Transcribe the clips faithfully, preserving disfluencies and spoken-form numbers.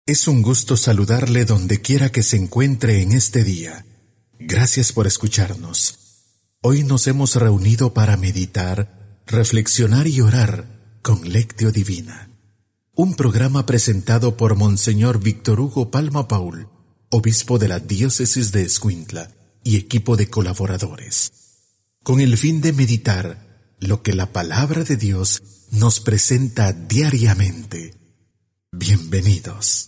Es un gusto saludarle donde quiera que se encuentre en este día. Gracias por escucharnos. Hoy nos hemos reunido para meditar, reflexionar y orar con Lectio Divina. Un programa presentado por Monseñor Víctor Hugo Palma Paul, obispo de la diócesis de Escuintla y equipo de colaboradores, con el fin de meditar lo que la palabra de Dios nos presenta diariamente. Bienvenidos.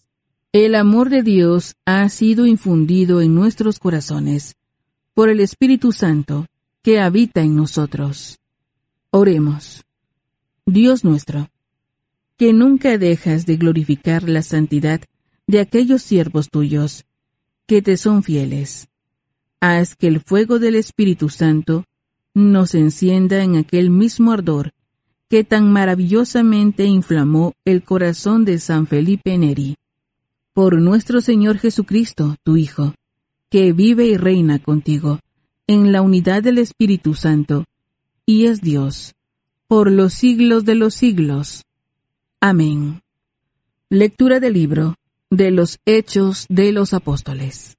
El amor de Dios ha sido infundido en nuestros corazones por el Espíritu Santo que habita en nosotros. Oremos. Dios nuestro, que nunca dejas de glorificar la santidad de aquellos siervos tuyos que te son fieles, haz que el fuego del Espíritu Santo nos encienda en aquel mismo ardor que tan maravillosamente inflamó el corazón de San Felipe Neri. Por nuestro Señor Jesucristo, tu Hijo, que vive y reina contigo en la unidad del Espíritu Santo, y es Dios, por los siglos de los siglos. Amén. Lectura del libro de los Hechos de los Apóstoles.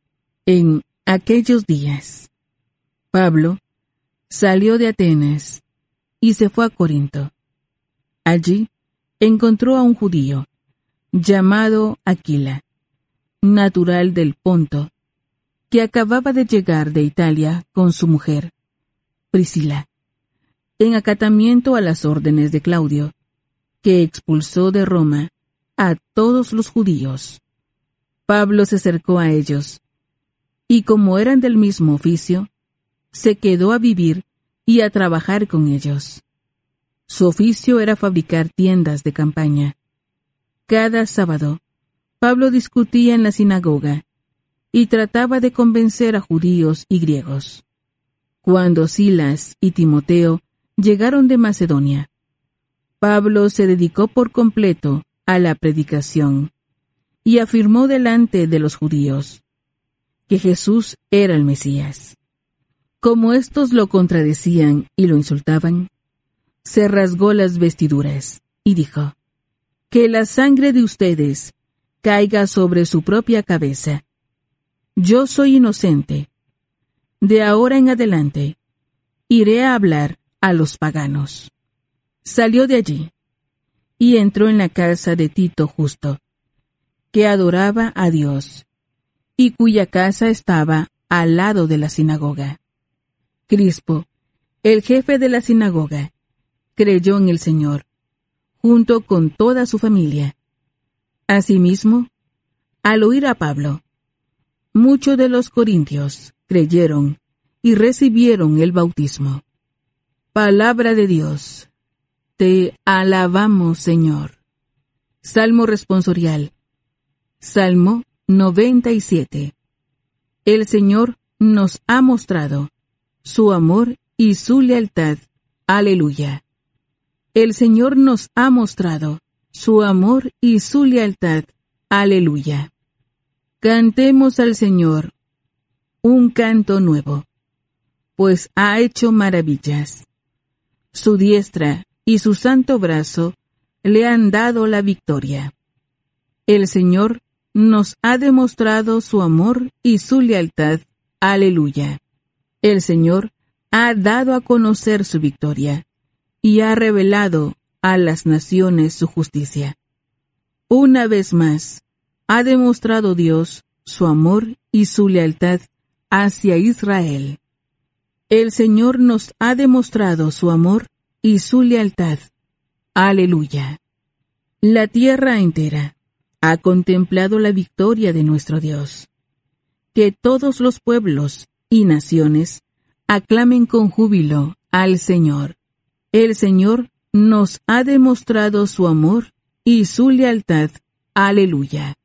En aquellos días, Pablo salió de Atenas y se fue a Corinto. Allí encontró a un judío llamado Aquila, natural del Ponto, que acababa de llegar de Italia con su mujer, Priscila, en acatamiento a las órdenes de Claudio, que expulsó de Roma a todos los judíos. Pablo se acercó a ellos, y como eran del mismo oficio, se quedó a vivir y a trabajar con ellos. Su oficio era fabricar tiendas de campaña. Cada sábado, Pablo discutía en la sinagoga y trataba de convencer a judíos y griegos. Cuando Silas y Timoteo llegaron de Macedonia, Pablo se dedicó por completo a la predicación y afirmó delante de los judíos que Jesús era el Mesías. Como éstos lo contradecían y lo insultaban, se rasgó las vestiduras y dijo: «Que la sangre de ustedes caiga sobre su propia cabeza. Yo soy inocente. De ahora en adelante, iré a hablar a los paganos». Salió de allí y entró en la casa de Tito Justo, que adoraba a Dios, y cuya casa estaba al lado de la sinagoga. Crispo, el jefe de la sinagoga, creyó en el Señor, junto con toda su familia. Asimismo, al oír a Pablo, muchos de los corintios creyeron y recibieron el bautismo. Palabra de Dios. Te alabamos, Señor. Salmo responsorial. Salmo noventa y siete. El Señor nos ha mostrado su amor y su lealtad. Aleluya. El Señor nos ha mostrado su amor y su lealtad. Aleluya. Cantemos al Señor un canto nuevo, pues ha hecho maravillas. Su diestra y su santo brazo le han dado la victoria. El Señor nos ha demostrado su amor y su lealtad. Aleluya. El Señor ha dado a conocer su victoria y ha revelado a las naciones su justicia. Una vez más, ha demostrado Dios su amor y su lealtad hacia Israel. El Señor nos ha demostrado su amor y su lealtad. Aleluya. La tierra entera ha contemplado la victoria de nuestro Dios. Que todos los pueblos y naciones aclamen con júbilo al Señor. El Señor nos ha demostrado su amor y su lealtad. Aleluya.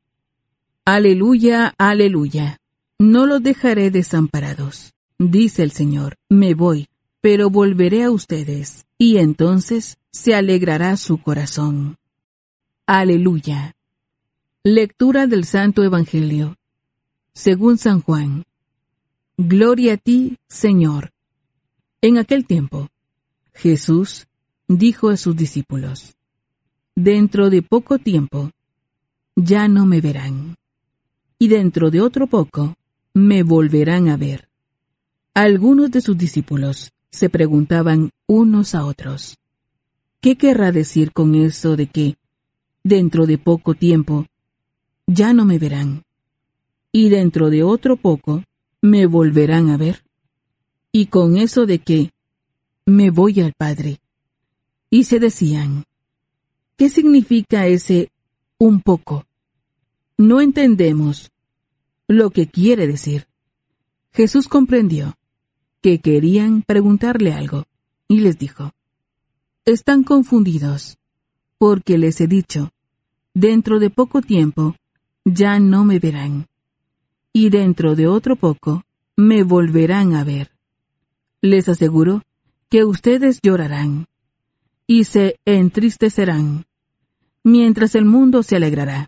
Aleluya, aleluya. No los dejaré desamparados, dice el Señor. Me voy, pero volveré a ustedes, y entonces se alegrará su corazón. Aleluya. Lectura del Santo Evangelio según San Juan. Gloria a ti, Señor. En aquel tiempo, Jesús dijo a sus discípulos: Dentro de poco tiempo, ya no me verán, y dentro de otro poco me volverán a ver. Algunos de sus discípulos se preguntaban unos a otros, ¿qué querrá decir con eso de que dentro de poco tiempo ya no me verán, y dentro de otro poco me volverán a ver? Y con eso de que me voy al Padre. Y se decían, ¿qué significa ese un poco? No entendemos lo que quiere decir. Jesús comprendió que querían preguntarle algo, y les dijo, están confundidos, porque les he dicho, dentro de poco tiempo ya no me verán, y dentro de otro poco me volverán a ver. Les aseguro que ustedes llorarán y se entristecerán, mientras el mundo se alegrará.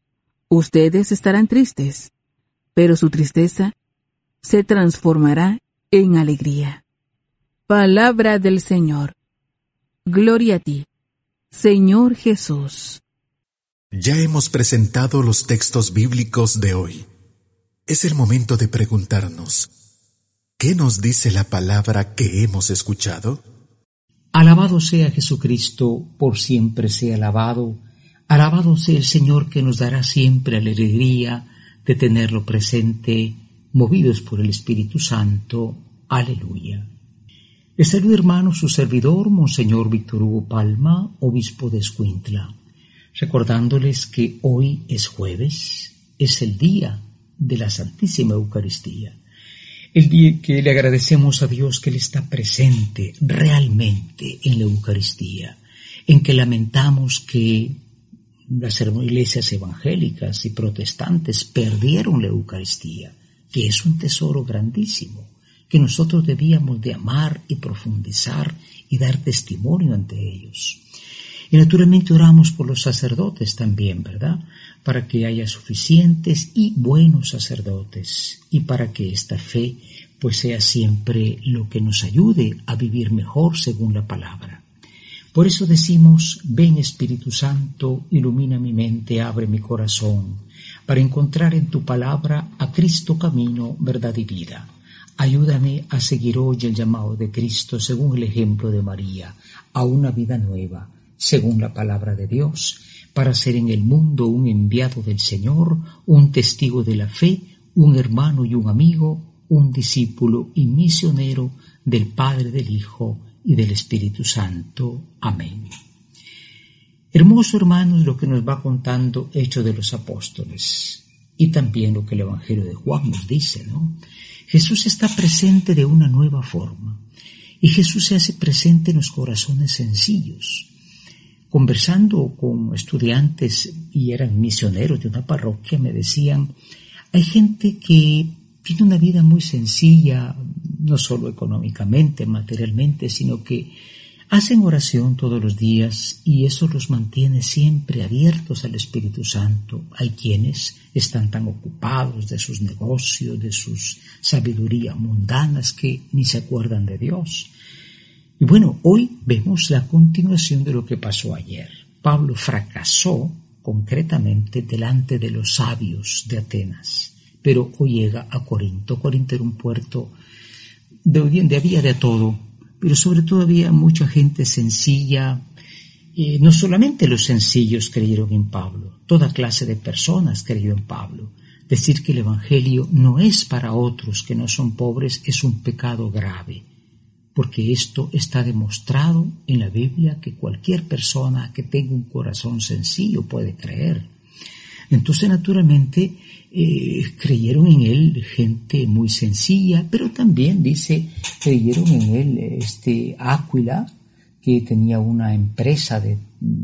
Ustedes estarán tristes, pero su tristeza se transformará en alegría. Palabra del Señor. Gloria a ti, Señor Jesús. Ya hemos presentado los textos bíblicos de hoy. Es el momento de preguntarnos, ¿qué nos dice la palabra que hemos escuchado? Alabado sea Jesucristo, por siempre sea alabado. Alabado sea el Señor, que nos dará siempre la alegría de tenerlo presente, movidos por el Espíritu Santo. Aleluya. Les saluda, hermano, su servidor, Monseñor Víctor Hugo Palma, obispo de Escuintla, recordándoles que hoy es jueves, es el día de la Santísima Eucaristía. El día que le agradecemos a Dios que Él está presente realmente en la Eucaristía, en que lamentamos que las iglesias evangélicas y protestantes perdieron la Eucaristía, que es un tesoro grandísimo, que nosotros debíamos de amar y profundizar y dar testimonio ante ellos. Y naturalmente oramos por los sacerdotes también, ¿verdad? Para que haya suficientes y buenos sacerdotes y para que esta fe pues sea siempre lo que nos ayude a vivir mejor según la palabra. Por eso decimos, ven Espíritu Santo, ilumina mi mente, abre mi corazón, para encontrar en tu palabra a Cristo camino, verdad y vida. Ayúdame a seguir hoy el llamado de Cristo según el ejemplo de María, a una vida nueva, según la palabra de Dios, para ser en el mundo un enviado del Señor, un testigo de la fe, un hermano y un amigo, un discípulo y misionero del Padre, del Hijo y del Espíritu Santo. Amén. Hermoso, hermanos, lo que nos va contando Hechos de los Apóstoles y también lo que el Evangelio de Juan nos dice, ¿no? Jesús está presente de una nueva forma y Jesús se hace presente en los corazones sencillos. Conversando con estudiantes y eran misioneros de una parroquia, me decían, hay gente que tiene una vida muy sencilla, no solo económicamente, materialmente, sino que hacen oración todos los días y eso los mantiene siempre abiertos al Espíritu Santo. Hay quienes están tan ocupados de sus negocios, de sus sabidurías mundanas que ni se acuerdan de Dios. Y bueno, hoy vemos la continuación de lo que pasó ayer. Pablo fracasó concretamente delante de los sabios de Atenas, pero hoy llega a Corinto. Corinto era un puerto donde había de todo, pero sobre todo había mucha gente sencilla. Eh, no solamente los sencillos creyeron en Pablo, toda clase de personas creyó en Pablo. Decir que el Evangelio no es para otros que no son pobres es un pecado grave, porque esto está demostrado en la Biblia que cualquier persona que tenga un corazón sencillo puede creer. Entonces, naturalmente, eh, creyeron en él gente muy sencilla, pero también dice, creyeron en él este Áquila, que tenía una empresa de,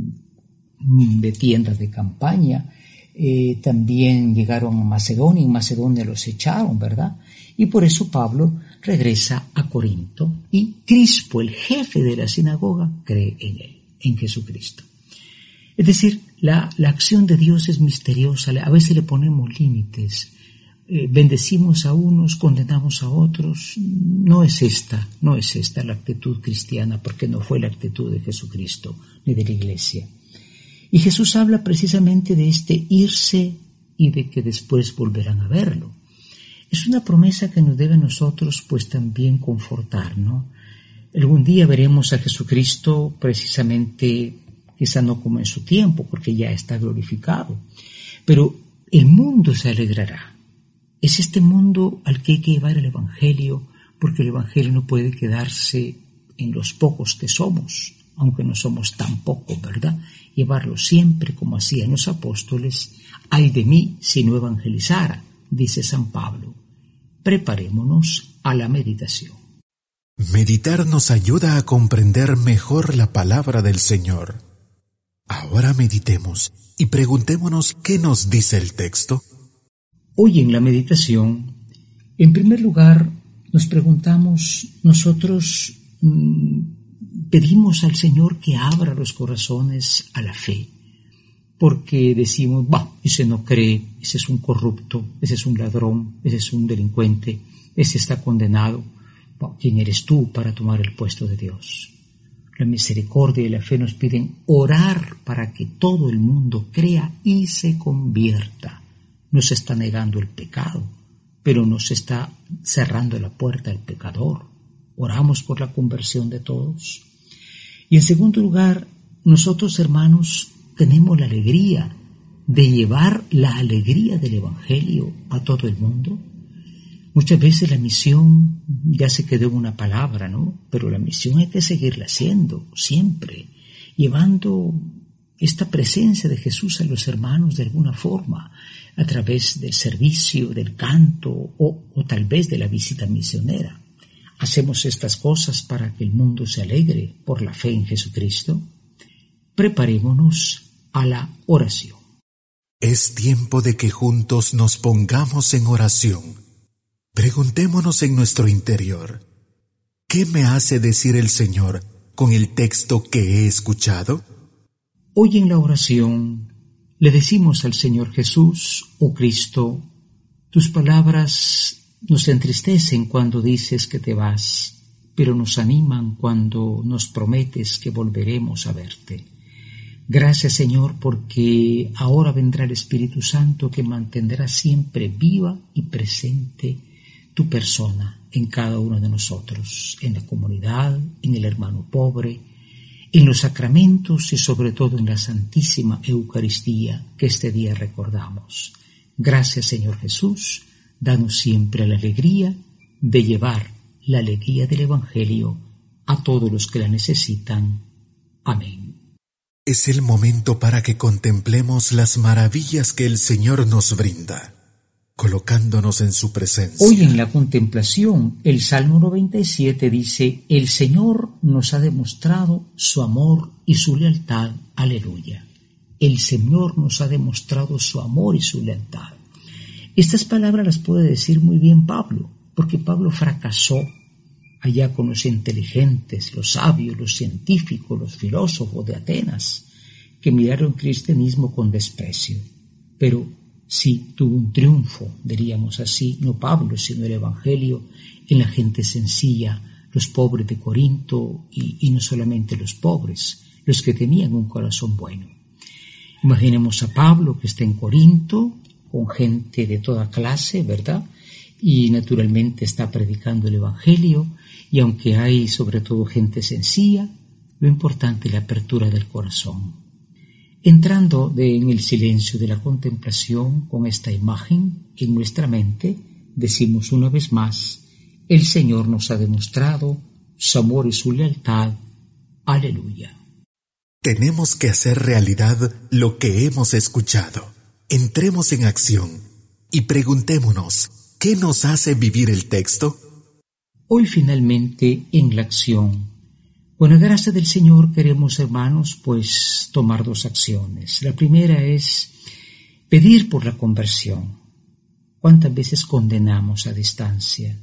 de tiendas de campaña. Eh, también llegaron a Macedonia, y en Macedonia los echaron, ¿verdad? Y por eso Pablo regresa a Corinto y Crispo, el jefe de la sinagoga, cree en él, en Jesucristo. Es decir, la, la acción de Dios es misteriosa, a veces le ponemos límites, eh, bendecimos a unos, condenamos a otros. No es esta, no es esta la actitud cristiana, porque no fue la actitud de Jesucristo ni de la Iglesia. Y Jesús habla precisamente de este irse y de que después volverán a verlo. Es una promesa que nos debe a nosotros pues también confortar, ¿no? Algún día veremos a Jesucristo precisamente, quizá no como en su tiempo, porque ya está glorificado, pero el mundo se alegrará. Es este mundo al que hay que llevar el Evangelio, porque el Evangelio no puede quedarse en los pocos que somos, aunque no somos tan pocos, ¿verdad? Llevarlo siempre como hacían los apóstoles. Ay de mí si no evangelizara, dice San Pablo. Preparémonos a la meditación. Meditar nos ayuda a comprender mejor la palabra del Señor. Ahora meditemos y preguntémonos qué nos dice el texto. Hoy en la meditación, en primer lugar, nos preguntamos, nosotros mmm, pedimos al Señor que abra los corazones a la fe, porque decimos, bah, ese no cree, ese es un corrupto, ese es un ladrón, ese es un delincuente, ese está condenado. Bah, ¿quién eres tú para tomar el puesto de Dios? La misericordia y la fe nos piden orar para que todo el mundo crea y se convierta. Nos está negando el pecado, pero nos está cerrando la puerta al pecador. Oramos por la conversión de todos. Y en segundo lugar, nosotros, hermanos, tenemos la alegría de llevar la alegría del Evangelio a todo el mundo. Muchas veces la misión ya se quedó en una palabra, ¿no? Pero la misión hay que seguirla haciendo siempre, llevando esta presencia de Jesús a los hermanos de alguna forma, a través del servicio, del canto o, o tal vez de la visita misionera. ¿Hacemos estas cosas para que el mundo se alegre por la fe en Jesucristo? Preparémonos a la oración. Es tiempo de que juntos nos pongamos en oración. Preguntémonos en nuestro interior, ¿qué me hace decir el Señor con el texto que he escuchado? Hoy en la oración le decimos al Señor Jesús, oh Cristo, tus palabras nos entristecen cuando dices que te vas, pero nos animan cuando nos prometes que volveremos a verte. Gracias, Señor, porque ahora vendrá el Espíritu Santo que mantendrá siempre viva y presente tu persona en cada uno de nosotros, en la comunidad, en el hermano pobre, en los sacramentos y sobre todo en la Santísima Eucaristía que este día recordamos. Gracias, Señor Jesús, danos siempre la alegría de llevar la alegría del Evangelio a todos los que la necesitan. Amén. Es el momento para que contemplemos las maravillas que el Señor nos brinda, colocándonos en su presencia. Hoy en la contemplación, el Salmo noventa y siete dice, el Señor nos ha demostrado su amor y su lealtad. Aleluya. El Señor nos ha demostrado su amor y su lealtad. Estas palabras las puede decir muy bien Pablo, porque Pablo fracasó allá con los inteligentes, los sabios, los científicos, los filósofos de Atenas, que miraron el cristianismo con desprecio. Pero sí tuvo un triunfo, diríamos así, no Pablo, sino el Evangelio, en la gente sencilla, los pobres de Corinto, y, y no solamente los pobres, los que tenían un corazón bueno. Imaginemos a Pablo que está en Corinto, con gente de toda clase, ¿verdad? Y naturalmente está predicando el Evangelio, y aunque hay sobre todo gente sencilla, lo importante es la apertura del corazón. Entrando de, en el silencio de la contemplación con esta imagen en nuestra mente, decimos una vez más, el Señor nos ha demostrado su amor y su lealtad. Aleluya. Tenemos que hacer realidad lo que hemos escuchado. Entremos en acción y preguntémonos, ¿qué nos hace vivir el texto? Hoy finalmente en la acción, con la gracia del Señor queremos, hermanos, pues tomar dos acciones. La primera es pedir por la conversión. ¿Cuántas veces condenamos a distancia?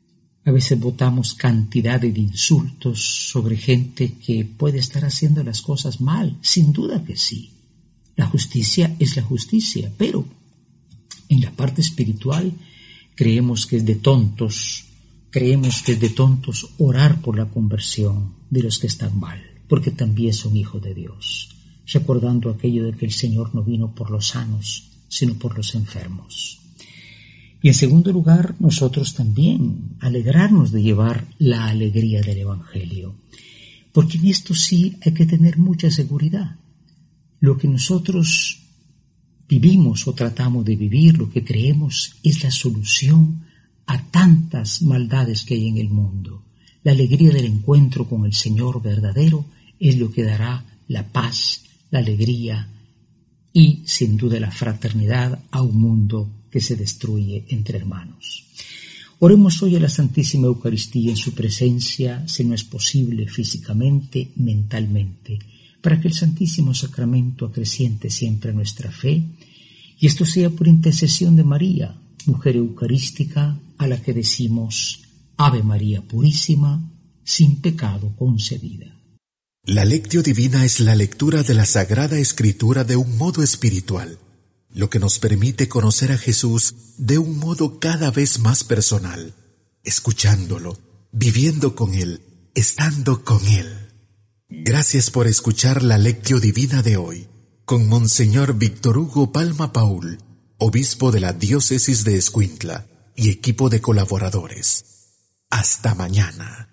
A veces botamos cantidad de insultos sobre gente que puede estar haciendo las cosas mal, sin duda que sí. La justicia es la justicia, pero en la parte espiritual creemos que es de tontos, creemos que es de tontos orar por la conversión de los que están mal, porque también son hijos de Dios. recordando aquello de que el Señor no vino por los sanos, sino por los enfermos. Y en segundo lugar, nosotros también alegrarnos de llevar la alegría del Evangelio, porque en esto sí hay que tener mucha seguridad. Lo que nosotros vivimos o tratamos de vivir, lo que creemos, es la solución a tantas maldades que hay en el mundo. La alegría del encuentro con el Señor verdadero es lo que dará la paz, la alegría y, sin duda, la fraternidad a un mundo que se destruye entre hermanos. Oremos hoy a la Santísima Eucaristía en su presencia, si no es posible físicamente, mentalmente, para que el Santísimo Sacramento acreciente siempre nuestra fe, y esto sea por intercesión de María, mujer eucarística, a la que decimos Ave María Purísima, sin pecado concebida. La Lectio Divina es la lectura de la Sagrada Escritura de un modo espiritual, lo que nos permite conocer a Jesús de un modo cada vez más personal, escuchándolo, viviendo con Él, estando con Él. Gracias por escuchar la Lectio Divina de hoy, con Monseñor Víctor Hugo Palma Paul, obispo de la Diócesis de Escuintla y equipo de colaboradores. Hasta mañana.